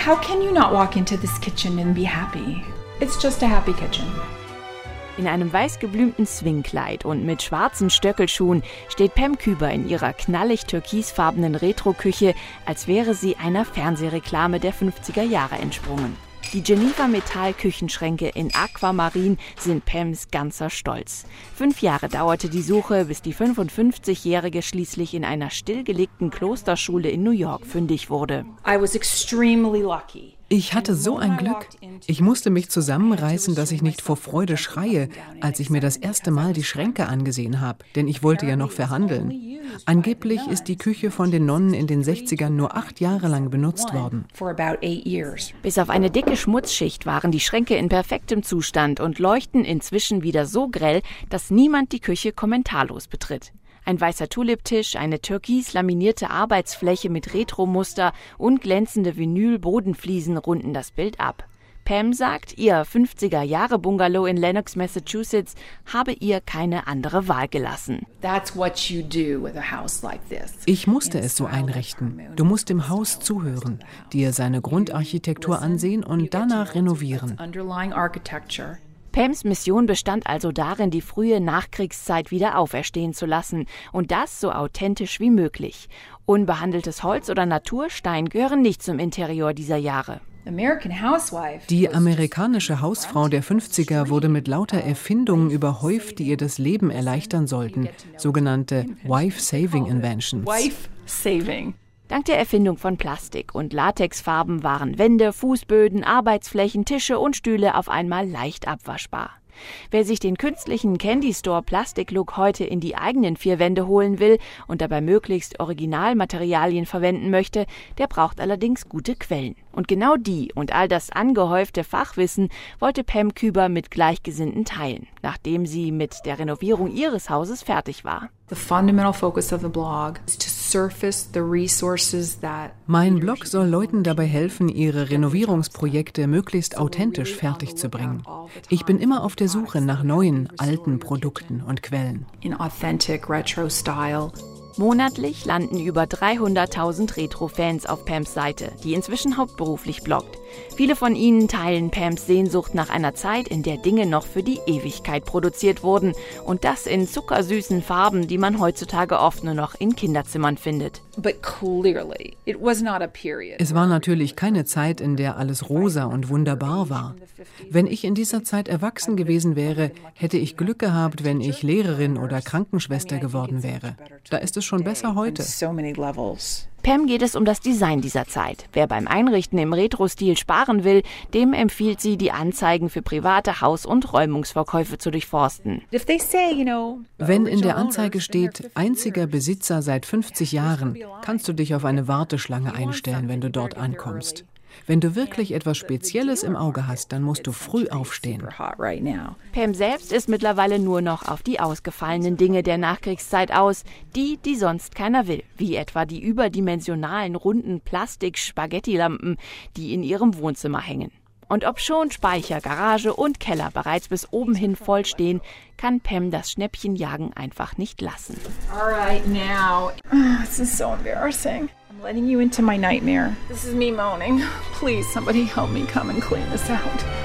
How can you not walk into this kitchen and be happy? It's just a happy kitchen. In einem weiß geblümten Swingkleid und mit schwarzen Stöckelschuhen steht Pam Küber in ihrer knallig türkisfarbenen Retro-Küche, als wäre sie einer Fernsehreklame der 50er Jahre entsprungen. Die Geneva Metall-Küchenschränke in Aquamarin sind Pams ganzer Stolz. 5 Jahre dauerte die Suche, bis die 55-Jährige schließlich in einer stillgelegten Klosterschule in New York fündig wurde. I was extremely lucky. Ich hatte so ein Glück. Ich musste mich zusammenreißen, dass ich nicht vor Freude schreie, als ich mir das erste Mal die Schränke angesehen habe, denn ich wollte ja noch verhandeln. Angeblich ist die Küche von den Nonnen in den 60ern nur 8 Jahre lang benutzt worden. Bis auf eine dicke Schmutzschicht waren die Schränke in perfektem Zustand und leuchten inzwischen wieder so grell, dass niemand die Küche kommentarlos betritt. Ein weißer Tuliptisch, eine türkis-laminierte Arbeitsfläche mit Retro-Muster und glänzende Vinyl-Bodenfliesen runden das Bild ab. Pam sagt, ihr 50er-Jahre-Bungalow in Lenox, Massachusetts habe ihr keine andere Wahl gelassen. Ich musste es so einrichten. Du musst dem Haus zuhören, dir seine Grundarchitektur ansehen und danach renovieren. Pams Mission bestand also darin, die frühe Nachkriegszeit wieder auferstehen zu lassen und das so authentisch wie möglich. Unbehandeltes Holz oder Naturstein gehören nicht zum Interieur dieser Jahre. Die amerikanische Hausfrau der 50er wurde mit lauter Erfindungen überhäuft, die ihr das Leben erleichtern sollten, sogenannte Wife-Saving Inventions. Dank der Erfindung von Plastik und Latexfarben waren Wände, Fußböden, Arbeitsflächen, Tische und Stühle auf einmal leicht abwaschbar. Wer sich den künstlichen Candy Store Plastiklook heute in die eigenen 4 Wände holen will und dabei möglichst Originalmaterialien verwenden möchte, der braucht allerdings gute Quellen. Und genau die und all das angehäufte Fachwissen wollte Pam Küber mit Gleichgesinnten teilen, nachdem sie mit der Renovierung ihres Hauses fertig war. Mein Blog soll Leuten dabei helfen, ihre Renovierungsprojekte möglichst authentisch fertigzubringen. Ich bin immer auf der Suche nach neuen, alten Produkten und Quellen. Monatlich landen über 300.000 Retro-Fans auf Pams Seite, die inzwischen hauptberuflich bloggt. Viele von ihnen teilen Pams Sehnsucht nach einer Zeit, in der Dinge noch für die Ewigkeit produziert wurden. Und das in zuckersüßen Farben, die man heutzutage oft nur noch in Kinderzimmern findet. Es war natürlich keine Zeit, in der alles rosa und wunderbar war. Wenn ich in dieser Zeit erwachsen gewesen wäre, hätte ich Glück gehabt, wenn ich Lehrerin oder Krankenschwester geworden wäre. Da ist es schon besser heute. Pam geht es um das Design dieser Zeit. Wer beim Einrichten im Retro-Stil sparen will, dem empfiehlt sie, die Anzeigen für private Haus- und Räumungsverkäufe zu durchforsten. Wenn in der Anzeige steht, einziger Besitzer seit 50 Jahren, kannst du dich auf eine Warteschlange einstellen, wenn du dort ankommst. Wenn du wirklich etwas Spezielles im Auge hast, dann musst du früh aufstehen. Pam selbst ist mittlerweile nur noch auf die ausgefallenen Dinge der Nachkriegszeit aus, die sonst keiner will, wie etwa die überdimensionalen runden Plastik-Spaghetti-Lampen, die in ihrem Wohnzimmer hängen. Und obschon Speicher, Garage und Keller bereits bis oben hin voll stehen, kann Pam das Schnäppchenjagen einfach nicht lassen. All right, now. This is so embarrassing. I'm letting you into my nightmare. This is me moaning. Please, somebody help me come and clean this out.